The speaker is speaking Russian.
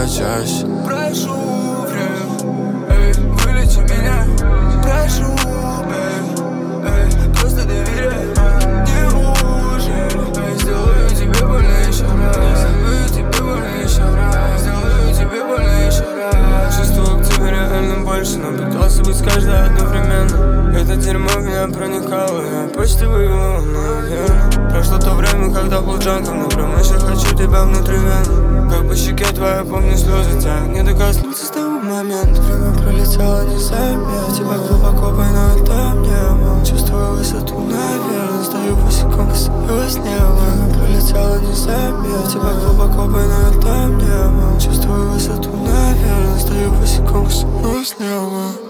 чаще. Прошу, эй, вылечи меня. Прошу, эй, просто доверяй. Неужели сделаю тебе больно еще раз? Сделаю тебе больно еще раз. Сделаю тебе больно еще раз. Чувствовал к тебе реально больше, но пытался быть с каждой одновременно. Это дерьмо в меня проникало, я почти вывел, наверное. Прошло то время, когда был джанком, но прям еще хочу тебя внутри вены. Как по щеке твоя, помню, слезы тянут, не до коснуться с того момента. Время пролетело незаметно, тебя глубоко поймал там небо. Чувствую высоту, наверное, стою босиком, касаюсь неба. Время пролетело незаметно, тебя глубоко поймал там небо. Чувствую высоту, наверное, стою босиком, касаюсь неба.